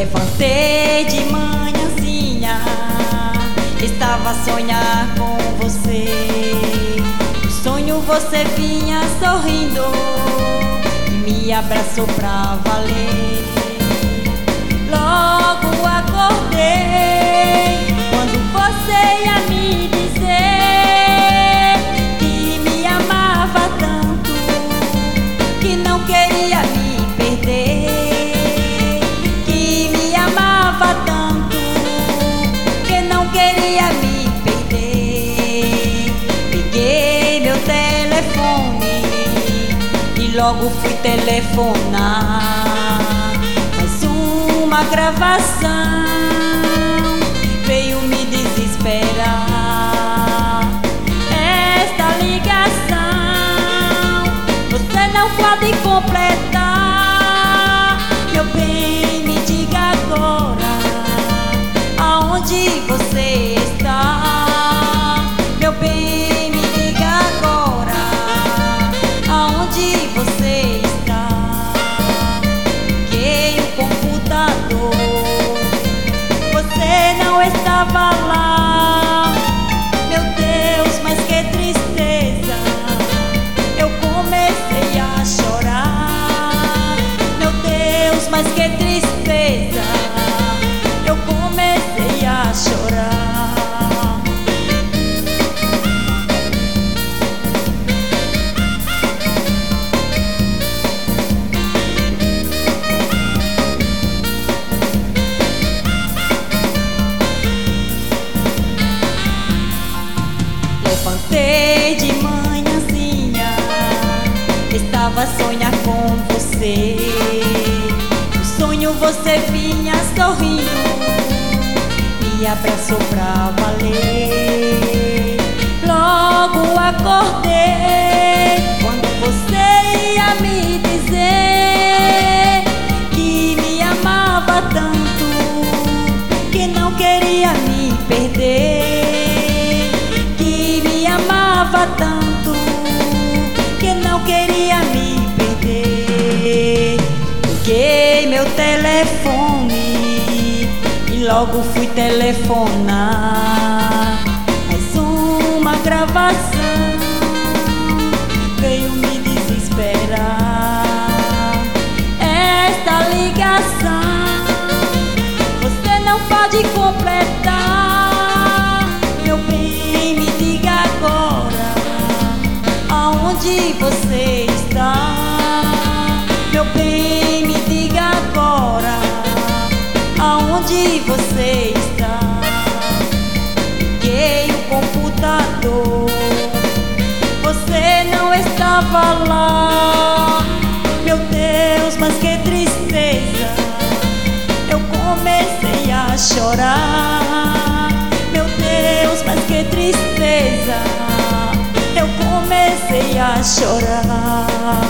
Levantei de manhãzinha, estava a sonhar com você. No sonho você vinha sorrindo e me abraçou pra valer. Logo acordei quando você ia me dizer que me amava tanto, que não queria me perder. Logo fui telefonar, mais uma gravação veio me desesperar. Esta ligação você não pode completar. Meu bem, me diga agora aonde você está. Meu bem, me diga agora aonde você está. Liguei o computador, você não estava lá. Meu Deus, mas que tristeza, eu comecei a chorar. Meu Deus, mas que tristeza, eu comecei a chorar. Levantei de manhãzinha, estava a sonhar com você. No sonho você vinha sorrindo, me abraçou pra valer. Logo acordei quando você ia me dizer que me amava tanto, que não queria me perder. Tanto que não queria me perder. Liguei meu telefone e logo fui telefonar. Mais uma gravação veio me desesperar. Esta ligação você não pode completar. Meu bem, me diga agora aonde você está. Meu bem, me diga agora aonde você está. Liguei o computador, você não estava lá. Meu Deus, mas que tristeza, eu comecei a chorar. Meu Deus, mas que tristeza, eu comecei a chorar.